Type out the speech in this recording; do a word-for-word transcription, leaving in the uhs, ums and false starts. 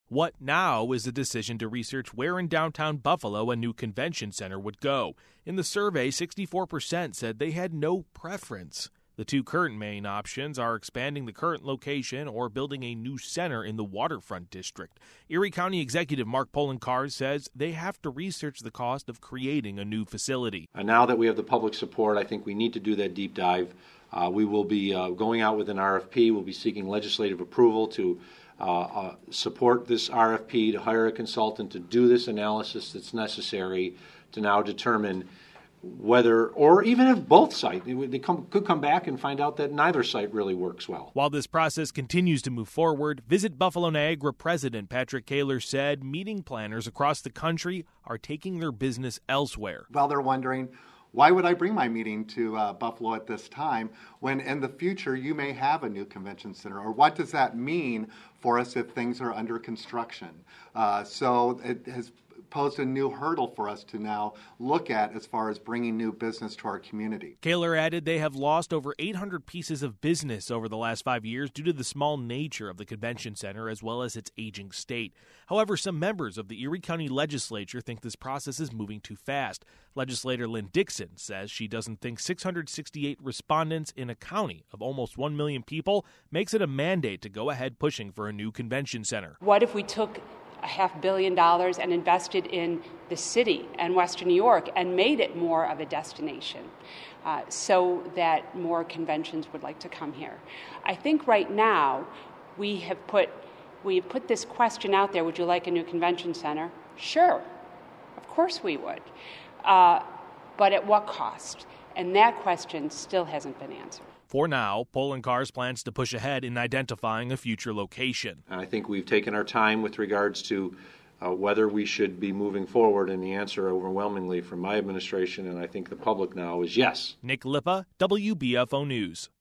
What now is the decision to research where in downtown Buffalo a new convention center would go. In the survey, sixty-four percent said they had no preference. The two current main options are expanding the current location or building a new center in the waterfront district. Erie County Executive Mark Poloncarz says they have to research the cost of creating a new facility. And now that we have the public support, I think we need to do that deep dive. Uh, we will be uh, going out with an R F P. We'll be seeking legislative approval to uh, uh, support this R F P, to hire a consultant to do this analysis that's necessary to now determine whether, or even if both sites, they come, could come back and find out that neither site really works well. While this process continues to move forward, Visit Buffalo Niagara President Patrick Kaler said meeting planners across the country are taking their business elsewhere. Well, they're wondering, why would I bring my meeting to uh, Buffalo at this time when in the future you may have a new convention center? Or what does that mean for us if things are under construction? Uh, so it has posed a new hurdle for us to now look at as far as bringing new business to our community. Kaler added they have lost over eight hundred pieces of business over the last five years due to the small nature of the convention center as well as its aging state. However, some members of the Erie County Legislature think this process is moving too fast. Legislator Lynn Dixon says she doesn't think six hundred sixty-eight respondents in a county of almost one million people makes it a mandate to go ahead pushing for a new convention center. What if we took a half billion dollars and invested in the city and Western New York and made it more of a destination uh, so that more conventions would like to come here? I think right now we have put we have put this question out there, would you like a new convention center? Sure, of course we would. Uh, but at what cost? And that question still hasn't been answered. For now, Poloncarz plans to push ahead in identifying a future location. And I think we've taken our time with regards to uh, whether we should be moving forward, and the answer overwhelmingly from my administration and I think the public now is yes. Nick Lippa, W B F O News.